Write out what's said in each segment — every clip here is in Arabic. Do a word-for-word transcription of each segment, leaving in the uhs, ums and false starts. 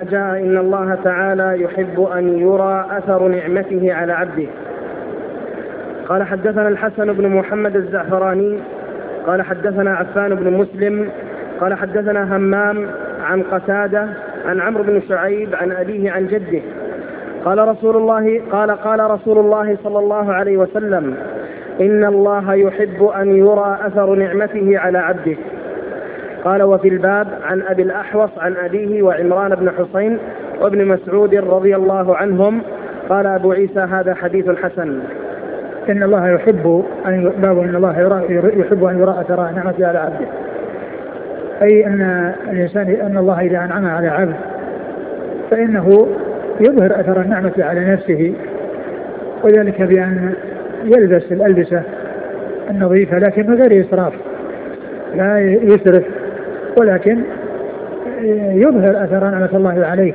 جاء إن الله تعالى يحب أن يرى أثر نعمته على عبده. قال حدثنا الحسن بن محمد الزعفراني قال حدثنا عفان بن مسلم قال حدثنا همام عن قتادة عن عمرو بن شعيب عن أبيه عن جده قال رسول الله قال قال رسول الله صلى الله عليه وسلم: إن الله يحب أن يرى أثر نعمته على عبده. قال: وفي الباب عن أبي الأحوص عن أبيه وعمران بن حسين وابن مسعود رضي الله عنهم. قال أبو عيسى: هذا حديث حسن. إن الله يحب أن باب إن الله يحب أن يرى أثر نعمته على عبده، أي أن الإنسان أن الله إذا أنعم على عبد فإنه يظهر أثر النعمة على نفسه، وذلك بأن يلبس الألبسة النظيفة لكن من غير إسراف، لا يسرف، ولكن يظهر أثر نعمة الله عليه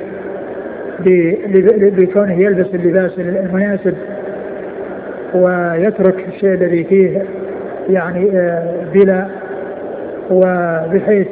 بكونه يلبس اللباس المناسب ويترك الشيء الذي فيه يعني بلا، وبحيث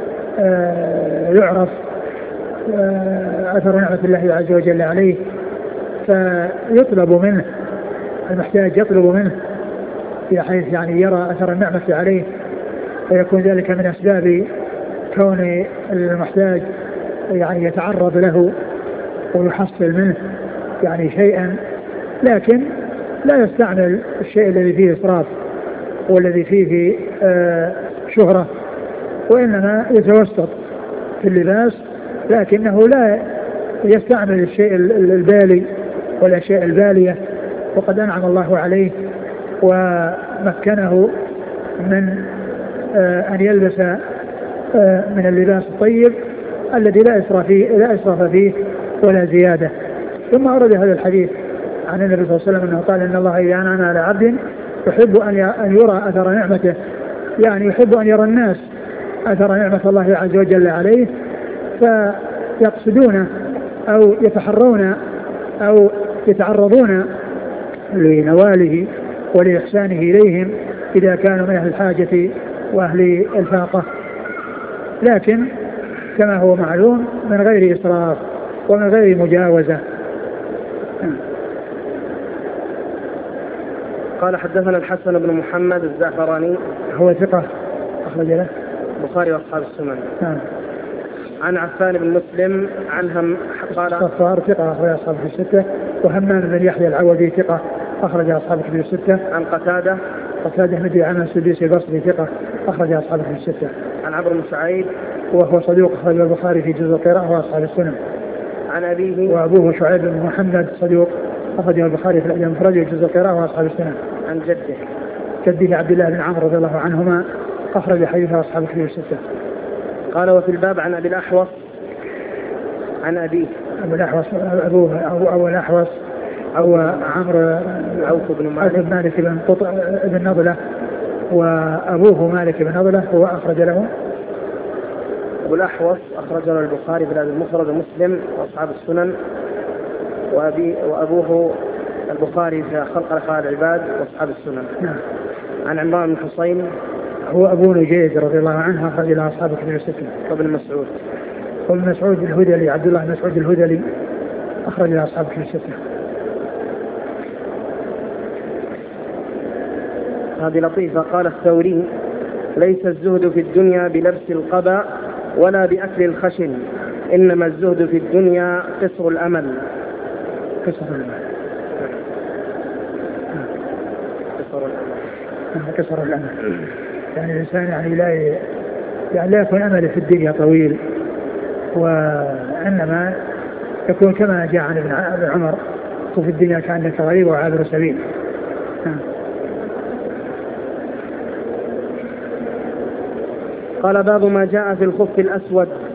يعرف أثر نعمة الله عز وجل عليه، فيطلب منه المحتاج يطلب منه بحيث يعني يرى أثر النعمة عليه، ويكون ذلك من أسباب كون المحتاج يعني يتعرض له ويحصل منه يعني شيئا، لكن لا يستعمل الشيء الذي فيه إسراف والذي فيه آه شهرة، وإنما يتوسط في اللباس، لكنه لا يستعمل الشيء البالي والأشياء البالية. وقد أنعم الله عليه ومكنه من آه أن يلبس آه من اللباس الطيب الذي لا إسراف فيه, لا إسراف فيه ولا زيادة. ثم أورد هذا الحديث عن النبي صلى الله عليه وسلم أنه قال: إن الله إذا أنعم على عبد يحب أن يرى أثر نعمته، يعني يحب أن يرى الناس أثر نعمة الله عز وجل عليه، فيقصدون أو يتحرون أو يتعرضون لنواله ولإحسانه إليهم إذا كانوا من أهل الحاجة وأهل الفاقة، لكن كما هو معلوم من غير إسراف ومن غير مجاوزة. قال حدثنا الحسن بن محمد الزعفراني هو ثقة أخرج له البخاري وأصحاب السنن. نعم. عن عفان بن مسلم عن هم قال صفار ثقة أخرج أصحاب في الستة، وهمام بن يحيى العوضي ثقة أخرج أصحاب في الستة. عن قتادة قتادة بن دعامة السدوسي البصري ثقة أخرج أصحاب في الستة. عن عمرو بن شعيب وهو صدوق أخرج البخاري في جزء القراءة وأصحاب السنن. عن أبيه وأبوه شعيب بن محمد صدوق أخرج البخاري في الأدب المفرد وجزء القراءة وأصحاب السنن. عن جده جده عبد الله بن عمرو رضي الله عنهما أخرج حديثه أصحاب الكتب الستة. قال: وفي الباب عن أبي الأحوص عن أبيه. أبو الأحوص أبوه أو أبو الأحوص أو عمرو عوف بن مالك مالك بن قطع بن نضلة، وأبوه مالك بن نضلة هو أخرج له. أبو الأحوص أخرج له البخاري في الأدب المفرد ومسلم وأصحاب السنن، وأبي وأبوه البخاري في خلق أفعال العباد وأصحاب السنن. نعم. عن عمران بن حسين هو أبو نجيد رضي الله عنه أخرج له أصحاب الكتب الستة. وابن مسعود وابن مسعود الهذلي عبد الله بن مسعود الهذلي أخرج له أصحاب الكتب الستة. هذه لطيفة. قال الثوري: ليس الزهد في الدنيا بلبس القبا ولا بأكل الخشن، إنما الزهد في الدنيا قصر الأمل. قصر الأمل قصر الأمل قصر الأمل يعني الإنسان يعني لا ي... يعني لا يكون أمله في الدنيا طويل، وإنما يكون كما جاء عن ابن عمر: في الدنيا كأنك غريب وعابر سبيل. قال: باب ما جاء في الخف الأسود.